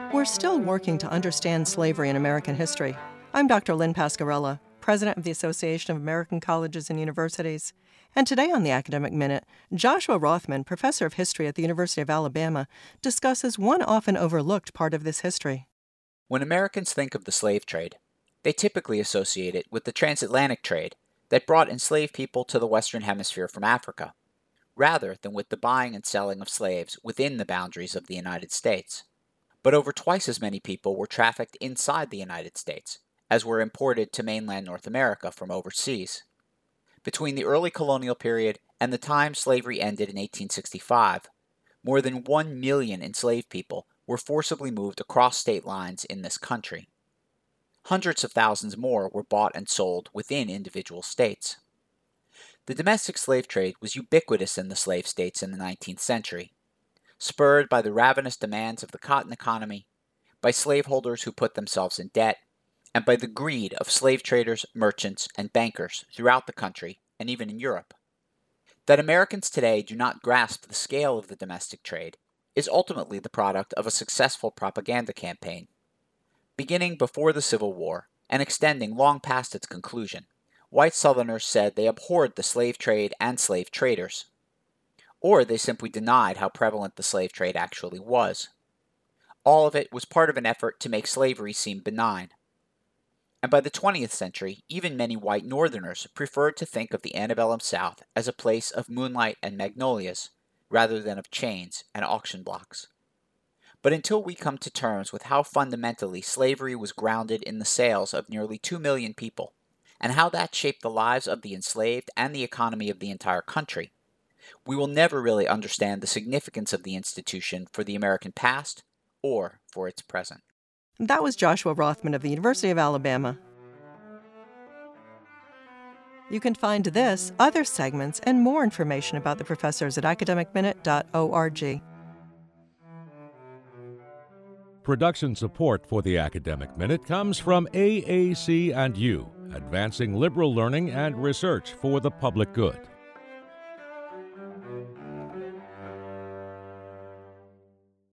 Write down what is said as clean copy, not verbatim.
We're still working to understand slavery in American history. I'm Dr. Lynn Pasquarella, President of the Association of American Colleges and Universities. And today on the Academic Minute, Joshua Rothman, professor of history at the University of Alabama, discusses one often overlooked part of this history. When Americans think of the slave trade, they typically associate it with the transatlantic trade that brought enslaved people to the Western Hemisphere from Africa, rather than with the buying and selling of slaves within the boundaries of the United States. But over twice as many people were trafficked inside the United States as were imported to mainland North America from overseas. Between the early colonial period and the time slavery ended in 1865, more than 1 million enslaved people were forcibly moved across state lines in this country. Hundreds of thousands more were bought and sold within individual states. The domestic slave trade was ubiquitous in the slave states in the 19th century, spurred by the ravenous demands of the cotton economy, by slaveholders who put themselves in debt, and by the greed of slave traders, merchants, and bankers throughout the country and even in Europe. That Americans today do not grasp the scale of the domestic trade is ultimately the product of a successful propaganda campaign. Beginning before the Civil War and extending long past its conclusion, white Southerners said they abhorred the slave trade and slave traders, or they simply denied how prevalent the slave trade actually was. All of it was part of an effort to make slavery seem benign. And by the 20th century, even many white Northerners preferred to think of the antebellum South as a place of moonlight and magnolias, rather than of chains and auction blocks. But until we come to terms with how fundamentally slavery was grounded in the sales of nearly 2 million people, and how that shaped the lives of the enslaved and the economy of the entire country, we will never really understand the significance of the institution for the American past or for its present. That was Joshua Rothman of the University of Alabama. You can find this, other segments, and more information about the professors at academicminute.org. Production support for the Academic Minute comes from AAC&U, advancing liberal learning and research for the public good.